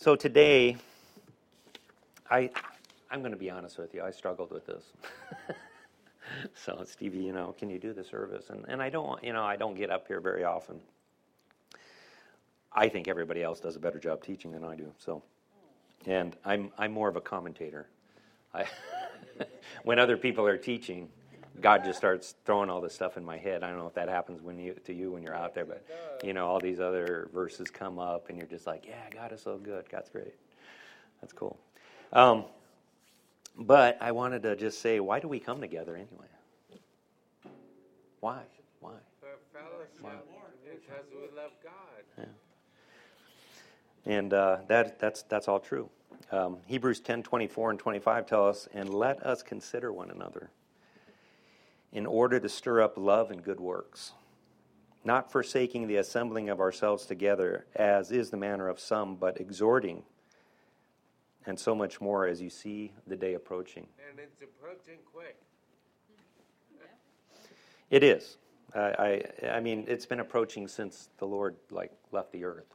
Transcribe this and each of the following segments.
So today, I'm going to be honest with you. I struggled with this. So Stevie, can you do the service? And I don't get up here very often. I think everybody else does a better job teaching than I do. So, and I'm more of a commentator. When other people are teaching, God just starts throwing all this stuff in my head. I don't know if that happens when you're out there, but all these other verses come up, and you're just like, yeah, God is so good. God's great. That's cool. But I wanted to just say, why do we come together anyway? Why? For fellowship, because we love God. Yeah. And that's all true. Hebrews 10:24 and 25 tell us, and let us consider one another in order to stir up love and good works, not forsaking the assembling of ourselves together, as is the manner of some, but exhorting, and so much more as you see the day approaching. And it's approaching quick. It is. I mean, it's been approaching since the Lord left the earth.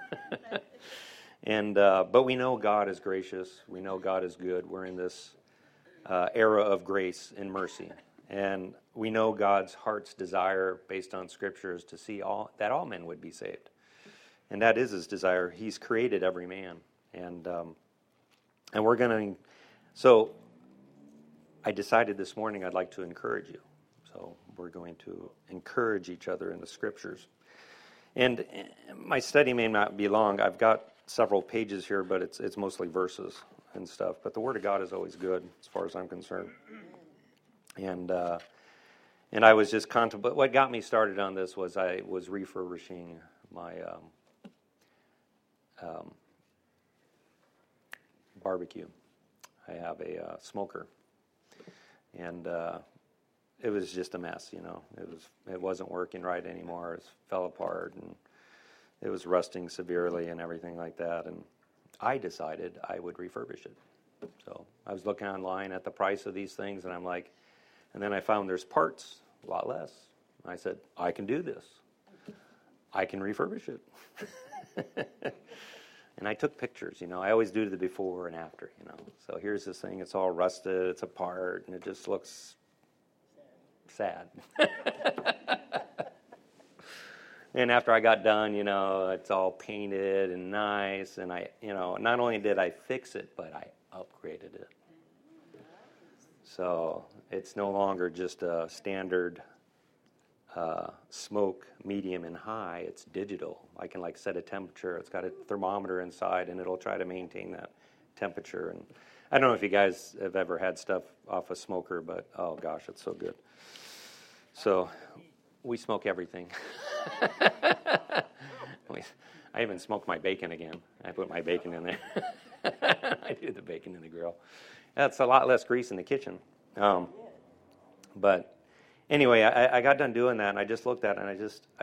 And but we know God is gracious. We know God is good. We're in this era of grace and mercy, and we know God's heart's desire, based on Scripture, is to see that all men would be saved, and that is His desire. He's created every man, and we're going to. So, I decided this morning I'd like to encourage you. So we're going to encourage each other in the Scriptures. And my study may not be long. I've got several pages here, but it's mostly verses and stuff. But the Word of God is always good, as far as I'm concerned. And I was just contemplating. What got me started on this was I was refurbishing my barbecue. I have a smoker, and it was just a mess. It wasn't working right anymore. It fell apart, and it was rusting severely and everything like that. And I decided I would refurbish it. So I was looking online at the price of these things, and I'm like, and then I found there's parts a lot less. I said, I can do this. I can refurbish it. And I took pictures. I always do the before and after. So here's this thing. It's all rusted. It's apart, and it just looks sad. And after I got done, it's all painted and nice, and I, not only did I fix it, but I upgraded it. So it's no longer just a standard smoke, medium and high. It's digital. I can set a temperature. It's got a thermometer inside, and it'll try to maintain that temperature. And I don't know if you guys have ever had stuff off a smoker, but oh gosh, it's so good. So we smoke everything. I even smoked my bacon again. I put my bacon in there. I do the bacon in the grill. That's a lot less grease in the kitchen. But anyway, I got done doing that, and I just looked at it, and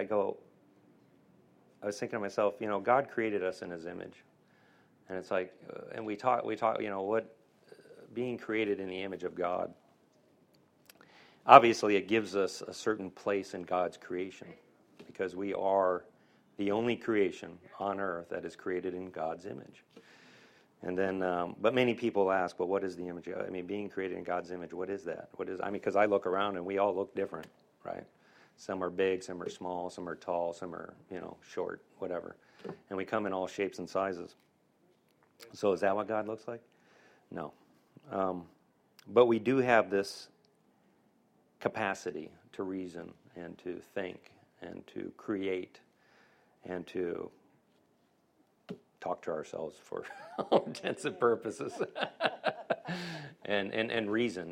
I was thinking to myself, God created us in His image. And it's like, and we talk, what being created in the image of God. Obviously, it gives us a certain place in God's creation, because we are the only creation on earth that is created in God's image. And then, but many people ask, well, what is the image? I mean, being created in God's image, what is that? Because I look around and we all look different, right? Some are big, some are small, some are tall, some are, short, whatever. And we come in all shapes and sizes. So is that what God looks like? No. But we do have this capacity to reason and to think and to create and to talk to ourselves for all intents and purposes and reason,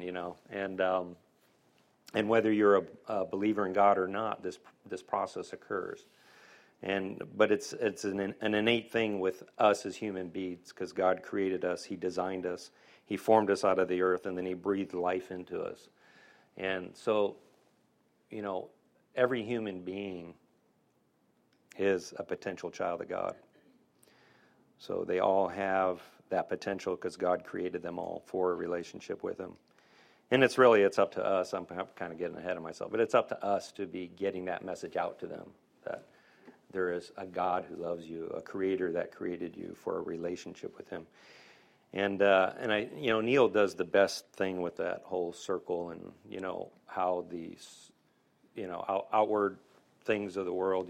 and whether you're a believer in God or not, this process occurs. But it's an innate thing with us as human beings, because God created us, He designed us, He formed us out of the earth, and then He breathed life into us. And so, every human being is a potential child of God. So they all have that potential because God created them all for a relationship with Him. And it's up to us. I'm kind of getting ahead of myself, but it's up to us to be getting that message out to them, there is a God who loves you, a creator that created you for a relationship with him. And I, Neil does the best thing with that whole circle, and how these, outward things of the world,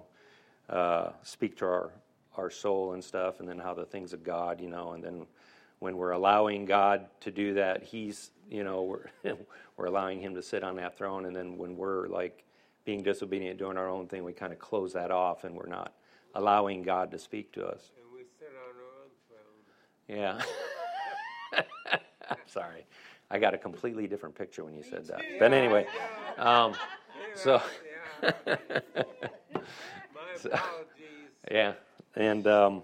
speak to our soul and stuff, and then how the things of God, and then when we're allowing God to do that, he's, we're allowing him to sit on that throne, and then when we're like being disobedient, doing our own thing, we kind of close that off, and we're not allowing God to speak to us. And we sit on our own throne. Yeah. Sorry. I got a completely different picture when you said that. But anyway, so. My apologies. Yeah. And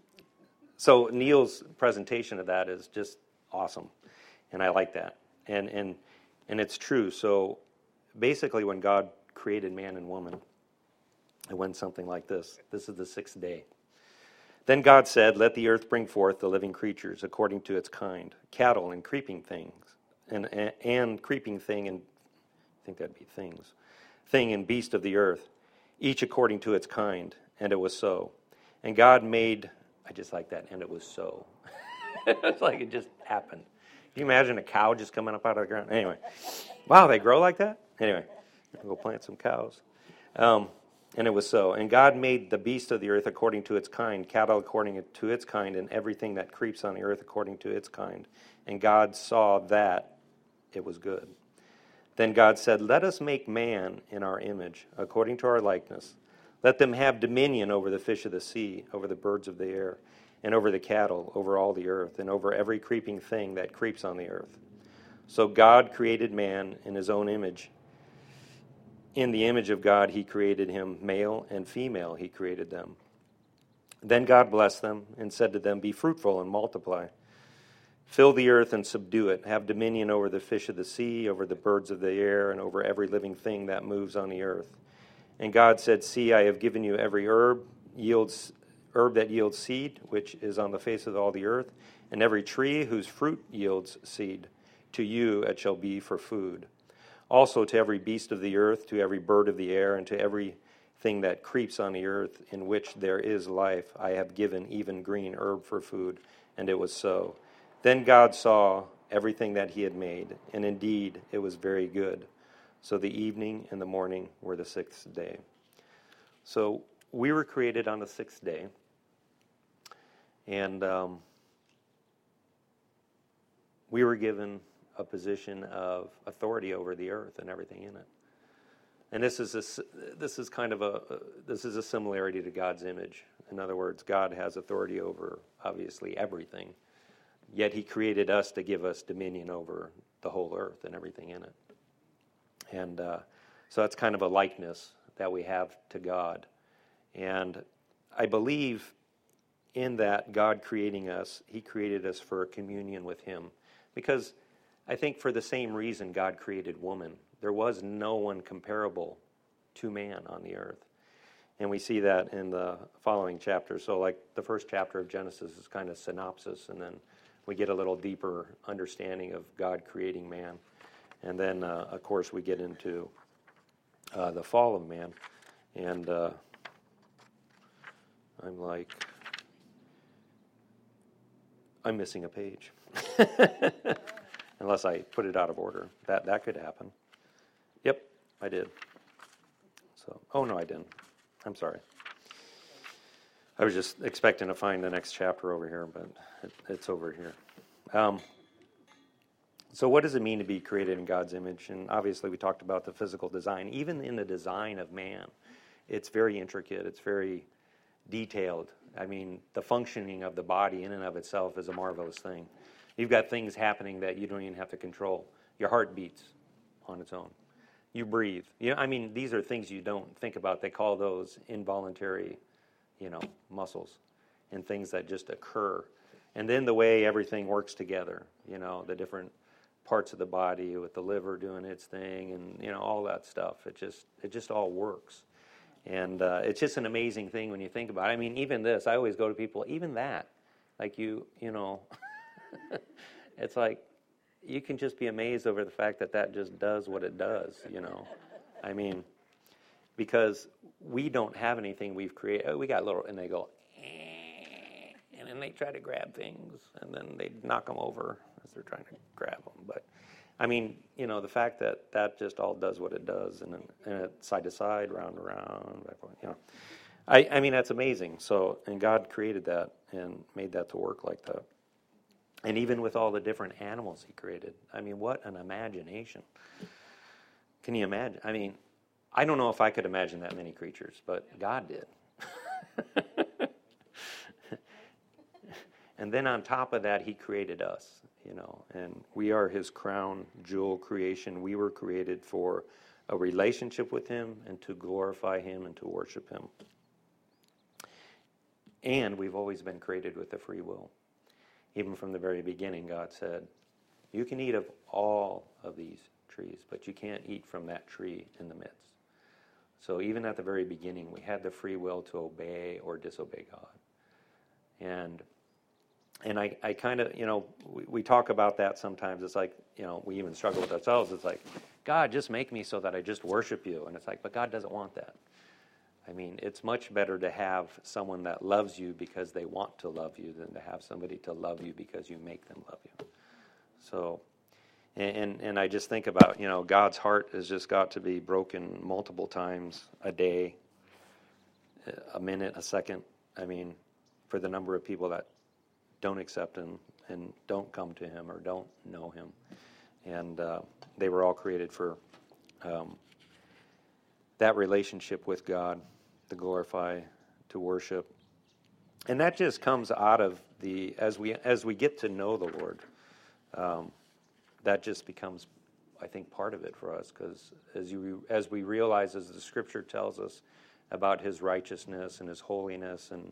so Neil's presentation of that is just awesome. And I like that. And it's true. So basically when God created man and woman, it went something like this. This is the 6th day. Then God said, "Let the earth bring forth the living creatures according to its kind, cattle and creeping things, and creeping thing, and I think that'd be things, thing and beast of the earth, each according to its kind." And it was so. And God made, I just like that, and it was so. It's like it just happened. Can you imagine a cow just coming up out of the ground? Anyway, wow, they grow like that? Anyway, we'll plant some cows. And it was so. And God made the beast of the earth according to its kind, cattle according to its kind, and everything that creeps on the earth according to its kind. And God saw that it was good. Then God said, "Let us make man in our image, according to our likeness. Let them have dominion over the fish of the sea, over the birds of the air, and over the cattle, over all the earth, and over every creeping thing that creeps on the earth." So God created man in his own image. In the image of God he created him, male and female he created them. Then God blessed them and said to them, "Be fruitful and multiply. Fill the earth and subdue it. Have dominion over the fish of the sea, over the birds of the air, and over every living thing that moves on the earth." And God said, "See, I have given you every herb that yields seed, which is on the face of all the earth, and every tree whose fruit yields seed. To you it shall be for food. Also to every beast of the earth, to every bird of the air, and to everything that creeps on the earth, in which there is life, I have given even green herb for food." And it was so. Then God saw everything that he had made, and indeed it was very good. So the evening and the morning were the 6th day. So we were created on the 6th day. And we were given a position of authority over the earth and everything in it. And this is a similarity to God's image. In other words, God has authority over obviously everything. Yet he created us to give us dominion over the whole earth and everything in it. And so that's kind of a likeness that we have to God. And I believe in that God creating us, he created us for a communion with him. Because I think for the same reason God created woman. There was no one comparable to man on the earth. And we see that in the following chapters. So like the first chapter of Genesis is kind of synopsis, and then we get a little deeper understanding of God creating man. And then, of course, we get into the fall of man. And I'm missing a page. Unless I put it out of order. That could happen. Yep, I did. So, oh no, I didn't. I'm sorry. I was just expecting to find the next chapter over here, but it's over here. So what does it mean to be created in God's image? And obviously we talked about the physical design. Even in the design of man, it's very intricate. It's very detailed. I mean, the functioning of the body in and of itself is a marvelous thing. You've got things happening that you don't even have to control. Your heart beats on its own. You breathe. These are things you don't think about. They call those involuntary, muscles and things that just occur. And then the way everything works together, the different parts of the body with the liver doing its thing and, all that stuff. It just all works. And it's just an amazing thing when you think about it. Even this, I always go to people, even that, like it's like you can just be amazed over the fact that just does what it does, because we don't have anything we've created. We got little, and they go, "Eh," and then they try to grab things, and then they knock them over as they're trying to grab them. But I mean, the fact that that just all does what it does, and it's side to side, round to round, I mean, that's amazing. So, and God created that and made that to work like that. And even with all the different animals he created, I mean, what an imagination. Can you imagine? I mean, I don't know if I could imagine that many creatures, but God did. And then on top of that, he created us, and we are his crown jewel creation. We were created for a relationship with him and to glorify him and to worship him. And we've always been created with a free will. Even from the very beginning, God said, you can eat of all of these trees, but you can't eat from that tree in the midst. So even at the very beginning, we had the free will to obey or disobey God. And I kind of, we talk about that sometimes. It's like, we even struggle with ourselves. It's like, God, just make me so that I just worship you. And it's like, but God doesn't want that. I mean, it's much better to have someone that loves you because they want to love you than to have somebody to love you because you make them love you. So, and I just think about, God's heart has just got to be broken multiple times a day, a minute, a second. I mean, for the number of people that don't accept him and don't come to him or don't know him. And they were all created for that relationship with God, to glorify, to worship. And that just comes out of as we get to know the Lord, that just becomes, I think, part of it for us, because as we realize, as the Scripture tells us about his righteousness and his holiness and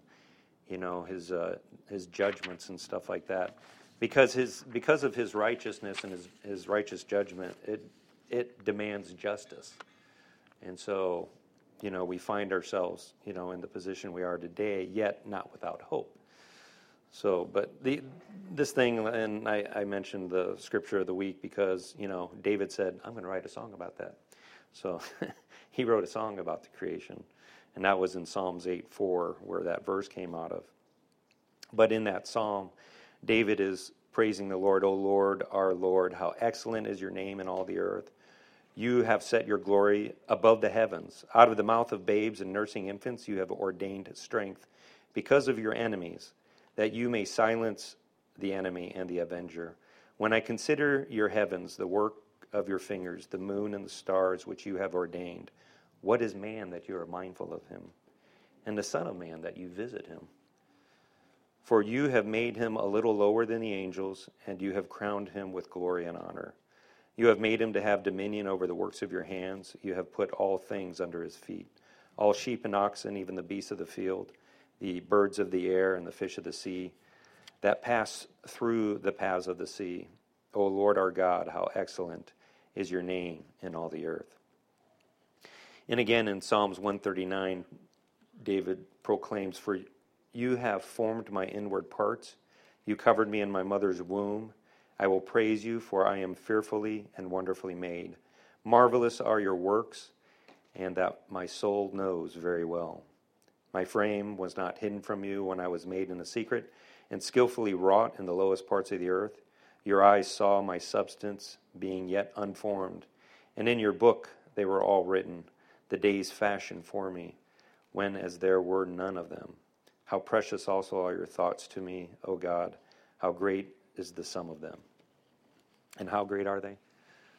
his judgments and stuff like that, because of his righteousness and his righteous judgment, it demands justice. And so, we find ourselves, in the position we are today, yet not without hope. So, but this thing, and I mentioned the scripture of the week because, David said, I'm going to write a song about that. So he wrote a song about the creation, and that was in Psalms 8:4, where that verse came out of. But in that psalm, David is praising the Lord. O Lord, our Lord, how excellent is your name in all the earth. You have set your glory above the heavens. Out of the mouth of babes and nursing infants you have ordained strength because of your enemies, that you may silence the enemy and the avenger. When I consider your heavens, the work of your fingers, the moon and the stars which you have ordained, what is man that you are mindful of him, and the Son of Man that you visit him? For you have made him a little lower than the angels, and you have crowned him with glory and honor. You have made him to have dominion over the works of your hands. You have put all things under his feet, all sheep and oxen, even the beasts of the field, the birds of the air and the fish of the sea, that pass through the paths of the sea. O Lord our God, how excellent is your name in all the earth. And again in Psalms 139, David proclaims, for you have formed my inward parts. You covered me in my mother's womb. I will praise you, for I am fearfully and wonderfully made. Marvelous are your works, and that my soul knows very well. My frame was not hidden from you when I was made in the secret, and skillfully wrought in the lowest parts of the earth. Your eyes saw my substance being yet unformed, and in your book they were all written, the days fashioned for me, when as there were none of them. How precious also are your thoughts to me, O God, how great is the sum of them. And how great are they?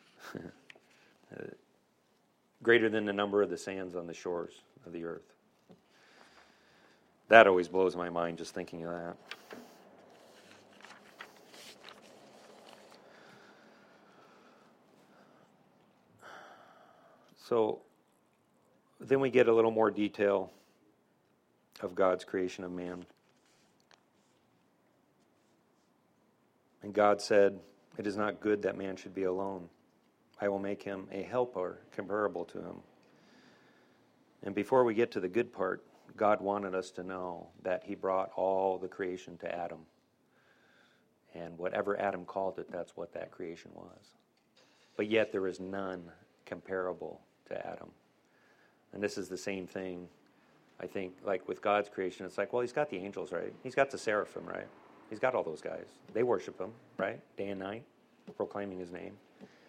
Greater than the number of the sands on the shores of the earth. That always blows my mind, just thinking of that. So then we get a little more detail of God's creation of man. And God said, it is not good that man should be alone. I will make him a helper comparable to him. And before we get to the good part, God wanted us to know that he brought all the creation to Adam. And whatever Adam called it, that's what that creation was. But yet there is none comparable to Adam. And this is the same thing, I think, like with God's creation. It's like, well, he's got the angels, right? He's got the seraphim, right? He's got all those guys. They worship him, right? Day and night, proclaiming his name.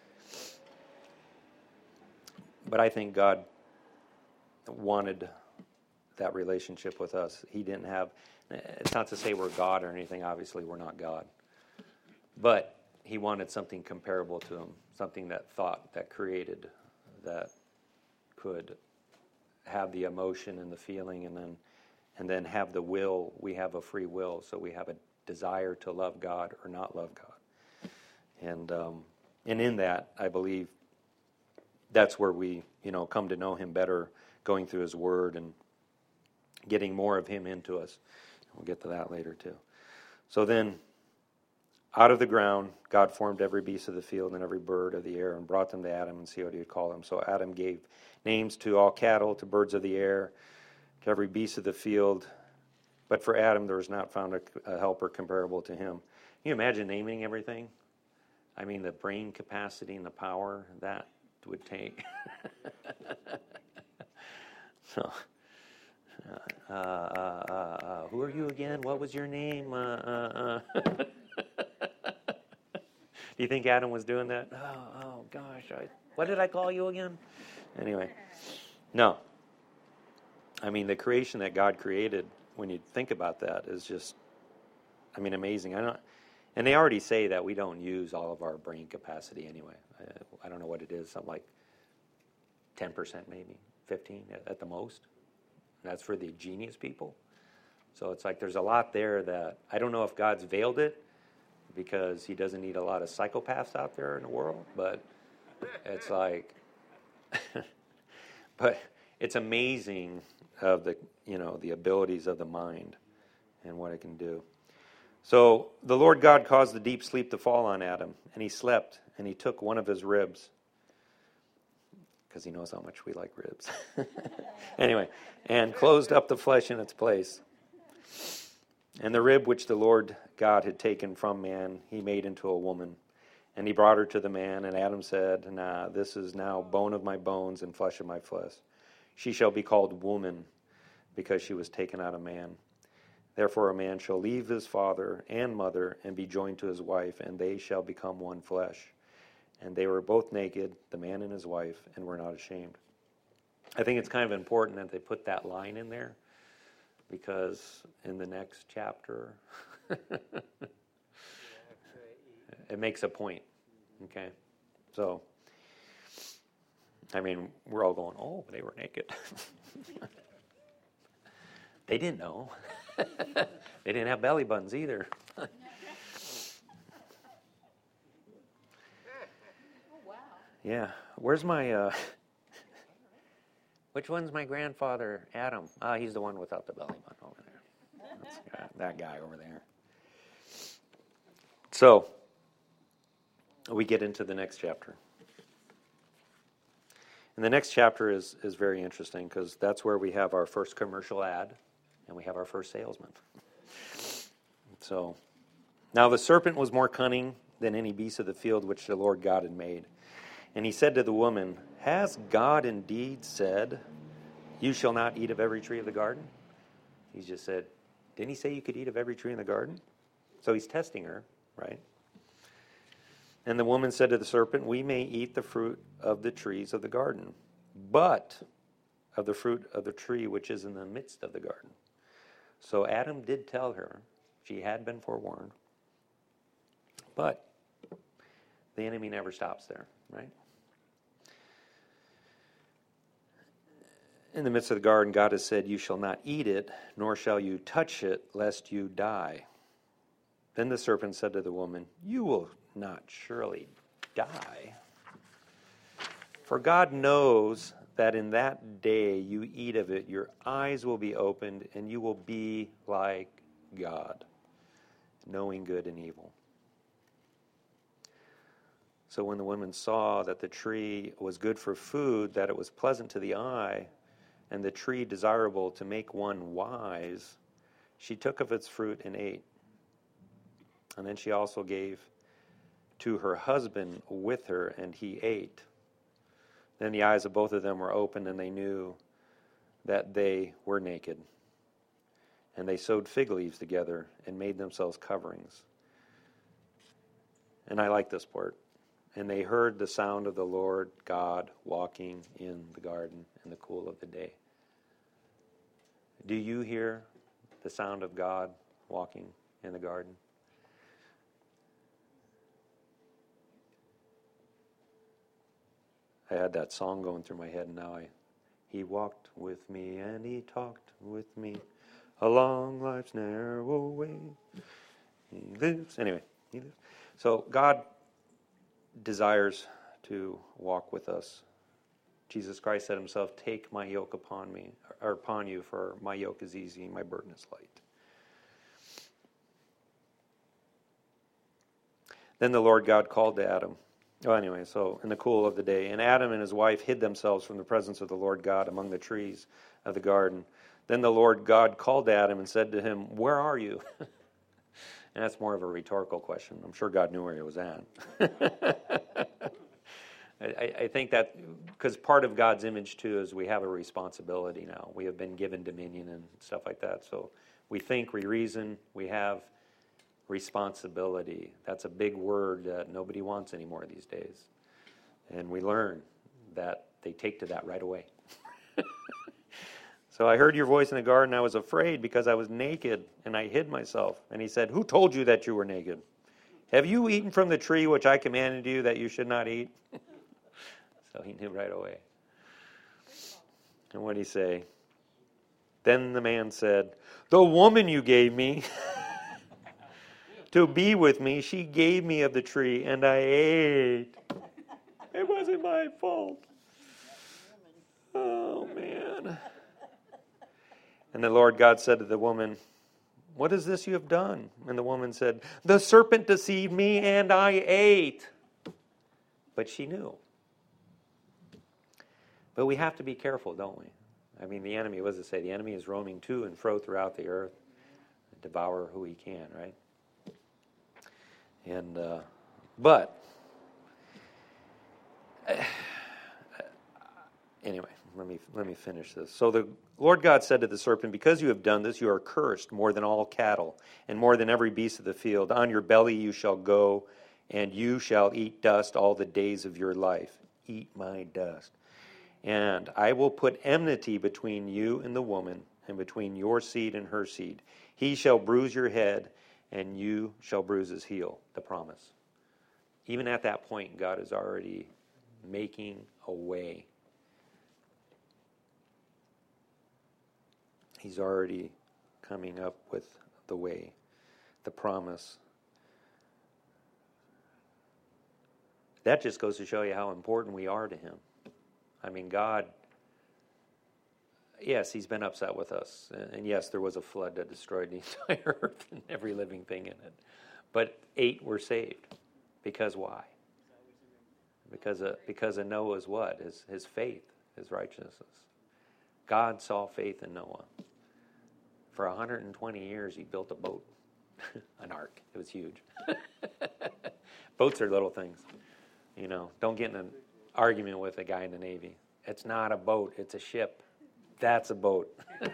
But I think God wanted that relationship with us. He didn't have, it's not to say we're God or anything. Obviously, we're not God. But he wanted something comparable to him, something that thought, that created, that could have the emotion and the feeling, and then have the will. We have a free will, so we have a desire to love God or not love God. And in that, I believe that's where we, come to know him better, going through his word and getting more of him into us. We'll get to that later too. So then, out of the ground, God formed every beast of the field and every bird of the air and brought them to Adam and see what he would call them. So Adam gave names to all cattle, to birds of the air, to every beast of the field. But for Adam, there was not found a helper comparable to him. Can you imagine naming everything? I mean, the brain capacity and the power that would take. So, who are you again? What was your name? Do you think Adam was doing that? Oh gosh, what did I call you again? Anyway, no. I mean, the creation that God created, when you think about that, is just, amazing. And they already say that we don't use all of our brain capacity anyway. I don't know what it is, something like 10% maybe, 15 at the most. That's for the genius people. So it's like there's a lot there that, I don't know if God's veiled it because he doesn't need a lot of psychopaths out there in the world, but it's like, but it's amazing of the, the abilities of the mind and what it can do. So the Lord God caused the deep sleep to fall on Adam, and he slept, and he took one of his ribs, because he knows how much we like ribs. Anyway, and closed up the flesh in its place. And the rib which the Lord God had taken from man, he made into a woman. And he brought her to the man, and Adam said, this is now bone of my bones and flesh of my flesh. She shall be called woman, because she was taken out of man. Therefore a man shall leave his father and mother, and be joined to his wife, and they shall become one flesh. And they were both naked, the man and his wife, and were not ashamed. I think it's kind of important that they put that line in there, because in the next chapter, it makes a point. Okay? So, we're all going, oh, they were naked. They didn't know. They didn't have belly buttons either. Oh, wow. Yeah. Where's my, which one's my grandfather? Adam. He's the one without the belly button over there. That's that guy over there. So, we get into the next chapter. And the next chapter is very interesting, because that's where we have our first commercial ad, and we have our first salesman. So, now the serpent was more cunning than any beast of the field which the Lord God had made. And he said to the woman, has God indeed said, you shall not eat of every tree of the garden? He just said, didn't he say you could eat of every tree in the garden? So he's testing her, right? And the woman said to the serpent, we may eat the fruit of the trees of the garden, but of the fruit of the tree which is in the midst of the garden. So Adam did tell her, she had been forewarned, but the enemy never stops there, right? In the midst of the garden, God has said, you shall not eat it, nor shall you touch it, lest you die. Then the serpent said to the woman, you will not surely die. For God knows that in that day you eat of it, your eyes will be opened, and you will be like God, knowing good and evil. So when the woman saw that the tree was good for food, that it was pleasant to the eye, and the tree desirable to make one wise, she took of its fruit and ate. And then she also gave to her husband with her, and he ate. Then the eyes of both of them were opened, and they knew that they were naked. And they sewed fig leaves together and made themselves coverings. And I like this part. And they heard the sound of the Lord God walking in the garden in the cool of the day. Do you hear the sound of God walking in the garden? I had that song going through my head, and now He walked with me and He talked with me along life's narrow way. He lives. Anyway, He lives. So God desires to walk with us. Jesus Christ said Himself, "Take my yoke upon me, or upon you, for my yoke is easy, my burden is light." Then the Lord God called to Adam. Oh, anyway, so in the cool of the day, and Adam and his wife hid themselves from the presence of the Lord God among the trees of the garden. Then the Lord God called to Adam and said to him, "Where are you?" And that's more of a rhetorical question. I'm sure God knew where He was at. I think that because part of God's image too is we have a responsibility now. We have been given dominion and stuff like that. So we think, we reason, we have responsibility. That's a big word that nobody wants anymore these days. And we learn that they take to that right away. So I heard your voice in the garden. I was afraid because I was naked and I hid myself. And He said, "Who told you that you were naked? Have you eaten from the tree which I commanded you that you should not eat?" So He knew right away. And what did He say? Then the man said, "The woman you gave me to be with me, she gave me of the tree, and I ate. It wasn't my fault." Oh, man. And the Lord God said to the woman, "What is this you have done?" And the woman said, "The serpent deceived me, and I ate." But she knew. But we have to be careful, don't we? I mean, the enemy, what does it say? The enemy is roaming to and fro throughout the earth, devour who he can, right? And but anyway, let me finish this. So the Lord God said to the serpent, "Because you have done this, you are cursed more than all cattle, and more than every beast of the field. On your belly you shall go, and you shall eat dust all the days of your life. Eat my dust. And I will put enmity between you and the woman, and between your seed and her seed. He shall bruise your head, and you shall bruise his heel." The promise. Even at that point, God is already making a way. He's already coming up with the way, the promise. That just goes to show you how important we are to Him. I mean, God, yes, He's been upset with us. And yes, there was a flood that destroyed the entire earth and every living thing in it. But 8 were saved. Because why? Because of Noah's what? His faith, his righteousness. God saw faith in Noah. For 120 years, he built a boat, an ark. It was huge. Boats are little things. You know, don't get in an argument with a guy in the Navy. It's not a boat, it's a ship. That's a boat.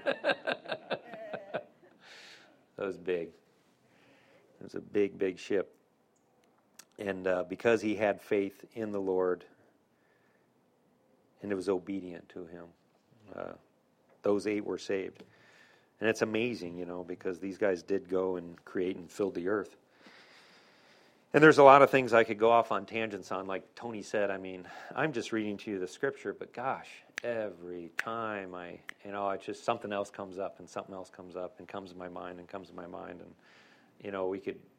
That was big. It was a big, big ship. And because he had faith in the Lord and it was obedient to Him, those 8 were saved. And it's amazing, you know, because these guys did go and create and fill the earth. And there's a lot of things I could go off on tangents on, like Tony said. I mean, I'm just reading to you the scripture, but gosh, every time it's just something else comes up and something else comes up and comes to my mind and comes to my mind. And, you know,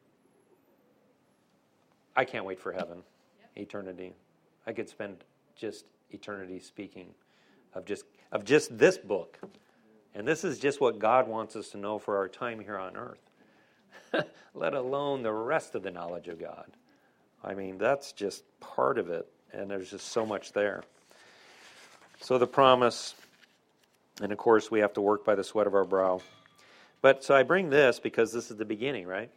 I can't wait for heaven, eternity. I could spend just eternity speaking of just this book. And this is just what God wants us to know for our time here on earth. Let alone the rest of the knowledge of God. I mean, that's just part of it, and there's just so much there. So the promise, and of course we have to work by the sweat of our brow. But so I bring this because this is the beginning, right?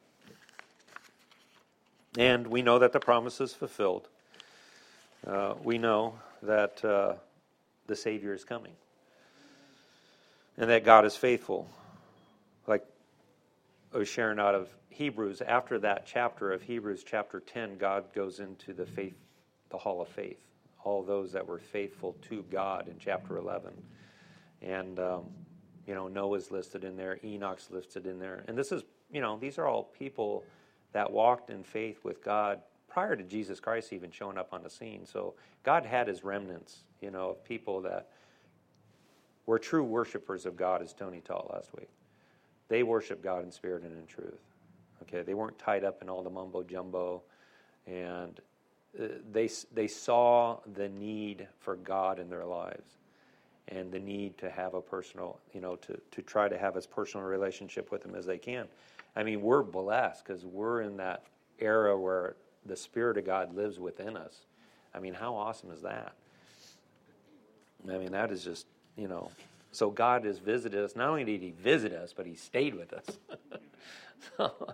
And we know that the promise is fulfilled. We know that the Savior is coming. and that God is faithful. Like I was sharing out of Hebrews, after that chapter of Hebrews chapter 10, God goes into the hall of faith, all those that were faithful to God in chapter 11. And, Noah's listed in there, Enoch's listed in there. And this is, these are all people that walked in faith with God prior to Jesus Christ even showing up on the scene. So God had his remnants, of people that were true worshipers of God, as Tony taught last week. They worship God in spirit and in truth. Okay, they weren't tied up in all the mumbo jumbo, and they saw the need for God in their lives, and the need to have a personal, to try to have as personal a relationship with Him as they can. I mean, we're blessed because we're in that era where the Spirit of God lives within us. I mean, how awesome is that? I mean, that is just, So God has visited us. Not only did He visit us, but He stayed with us. So,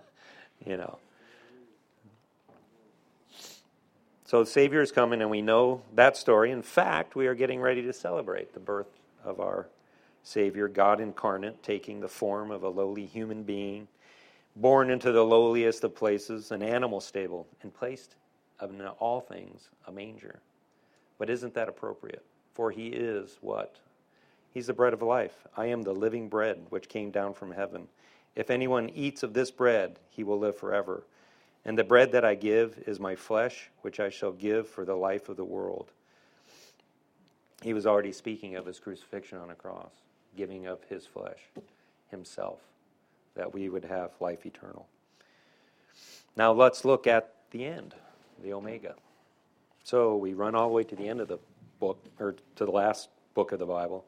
So the Savior is coming, and we know that story. In fact, we are getting ready to celebrate the birth of our Savior, God incarnate, taking the form of a lowly human being, born into the lowliest of places, an animal stable, and placed, of all things, a manger. But isn't that appropriate? For He is what? He's the bread of life. I am the living bread which came down from heaven. If anyone eats of this bread, he will live forever. And the bread that I give is my flesh, which I shall give for the life of the world. He was already speaking of His crucifixion on a cross, giving of His flesh, Himself, that we would have life eternal. Now let's look at the end, the Omega. So we run all the way to the end of the book, or to the last book of the Bible.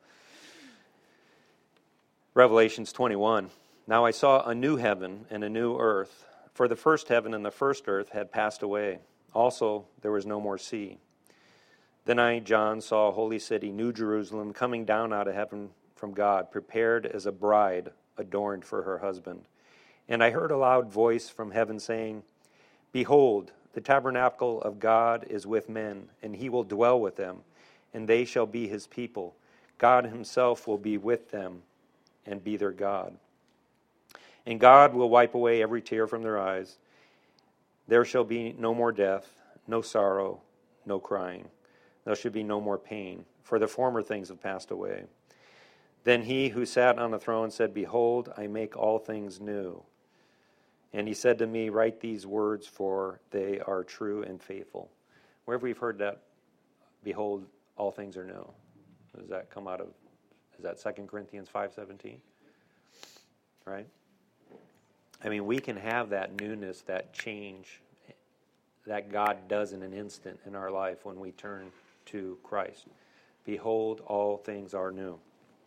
Revelations 21. Now I saw a new heaven and a new earth, for the first heaven and the first earth had passed away. Also there was no more sea. Then I, John, saw a holy city, New Jerusalem, coming down out of heaven from God, prepared as a bride adorned for her husband. And I heard a loud voice from heaven saying, Behold, the tabernacle of God is with men, and He will dwell with them, and they shall be His people. God Himself will be with them and be their God. And God will wipe away every tear from their eyes. There shall be no more death, no sorrow, no crying. There shall be no more pain, for the former things have passed away. Then He who sat on the throne said, Behold, I make all things new. And He said to me, Write these words, for they are true and faithful. Wherever we've heard that, Behold, all things are new. Does that come out of, is that 2 Corinthians 5:17? Right? I mean, we can have that newness, that change that God does in an instant in our life when we turn to Christ. Behold, all things are new.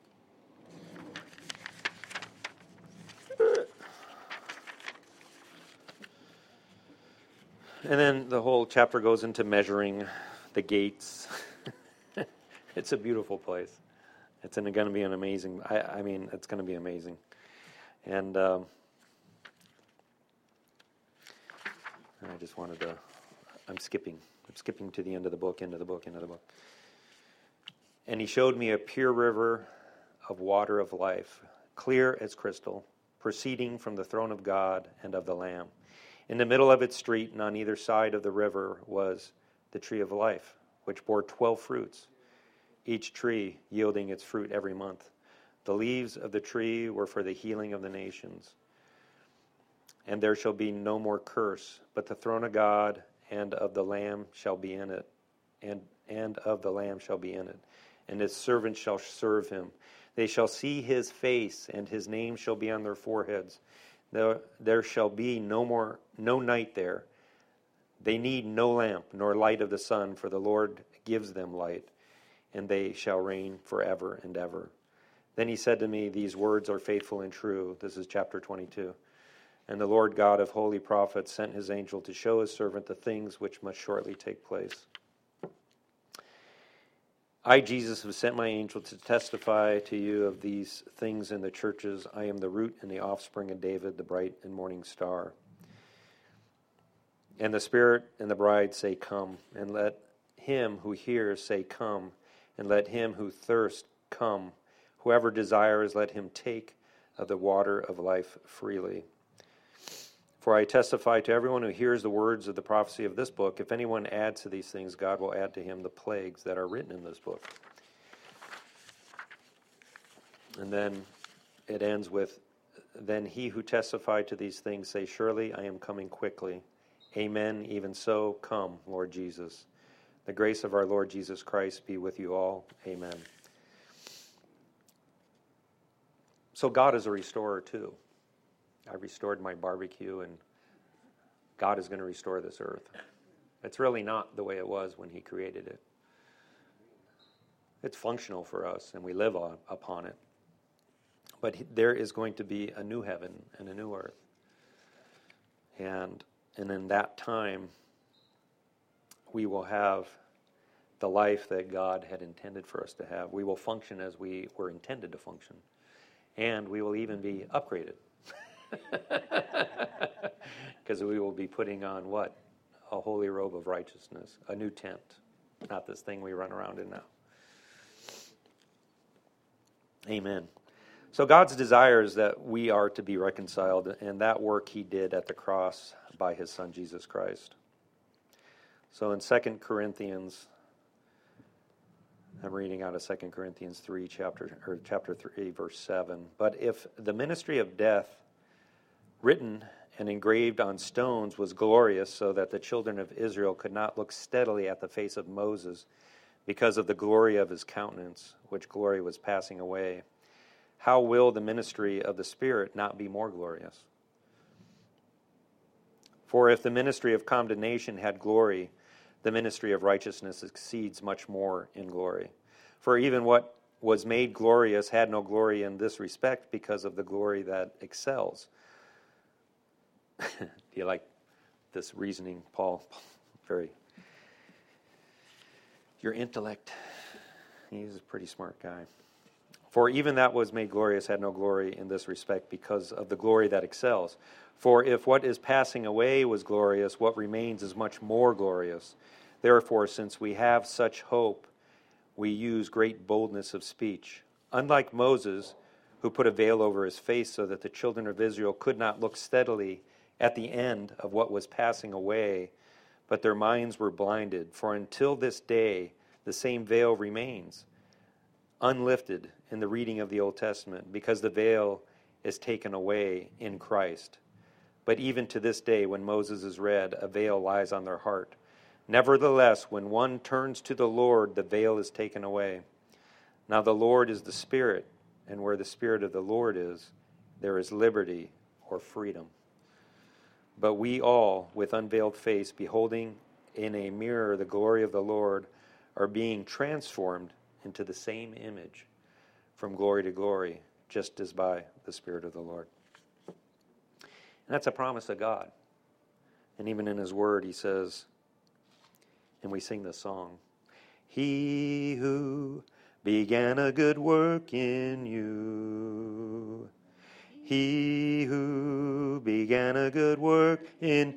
And then the whole chapter goes into measuring the gates. It's a beautiful place. It's going to be an amazing, it's going to be amazing. And I just wanted to, I'm skipping to the end of the book. And He showed me a pure river of water of life, clear as crystal, proceeding from the throne of God and of the Lamb. In the middle of its street and on either side of the river was the tree of life, which bore 12 fruits, each tree yielding its fruit every month. The leaves of the tree were for the healing of the nations. And there shall be no more curse, but the throne of God and of the Lamb shall be in it, and of the Lamb shall be in it, and His servants shall serve Him. They shall see His face, and His name shall be on their foreheads. There shall be no night there. They need no lamp, nor light of the sun, for the Lord gives them light, and they shall reign forever and ever. Then He said to me, These words are faithful and true. This is chapter 22. And the Lord God of holy prophets sent His angel to show His servant the things which must shortly take place. I, Jesus, have sent my angel to testify to you of these things in the churches. I am the root and the offspring of David, the bright and morning star. And the Spirit and the bride say, Come. And let him who hears say, Come. And let him who thirsts come. Whoever desires, let him take of the water of life freely. For I testify to everyone who hears the words of the prophecy of this book, if anyone adds to these things, God will add to him the plagues that are written in this book. And then it ends with, then he who testified to these things say, surely I am coming quickly. Amen. Even so, come, Lord Jesus. The grace of our Lord Jesus Christ be with you all. Amen. So God is a restorer too. I restored my barbecue, and God is going to restore this earth. It's really not the way it was when he created it. It's functional for us, and we live upon it. But there is going to be a new heaven and a new earth. And in that time, we will have the life that God had intended for us to have. We will function as we were intended to function. And we will even be upgraded. Because we will be putting on what? A holy robe of righteousness, a new tent, not this thing we run around in now. Amen. So God's desire is that we are to be reconciled, and that work he did at the cross by his Son, Jesus Christ. So in 2 Corinthians, I'm reading out of 2 Corinthians 3, chapter 3, verse 7. But if the ministry of death, written and engraved on stones, was glorious, so that the children of Israel could not look steadily at the face of Moses because of the glory of his countenance, which glory was passing away, how will the ministry of the Spirit not be more glorious? For if the ministry of condemnation had glory, the ministry of righteousness exceeds much more in glory. For even what was made glorious had no glory in this respect because of the glory that excels. Do you like this reasoning, Paul? Your intellect. He's a pretty smart guy. For even that was made glorious had no glory in this respect because of the glory that excels. For if what is passing away was glorious, what remains is much more glorious. Therefore, since we have such hope, we use great boldness of speech. Unlike Moses, who put a veil over his face so that the children of Israel could not look steadily at the end of what was passing away, but their minds were blinded. For until this day, the same veil remains, unlifted in the reading of the Old Testament, because the veil is taken away in Christ. But even to this day, when Moses is read, a veil lies on their heart. Nevertheless, when one turns to the Lord, the veil is taken away. Now the Lord is the Spirit, and where the Spirit of the Lord is, there is liberty or freedom. But we all, with unveiled face, beholding in a mirror the glory of the Lord, are being transformed into the same image from glory to glory, just as by the Spirit of the Lord. And that's a promise of God. And even in his word, he says, and we sing this song, he who began a good work in you, he who began a good work in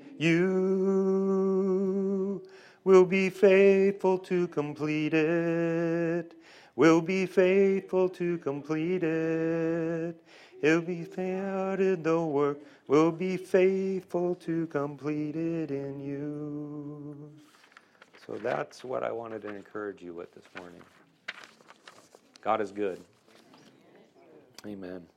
you will be faithful to complete it, will be faithful to complete it. He'll be fair in the work, will be faithful to complete it in you. So that's what I wanted to encourage you with this morning. God is good. Amen.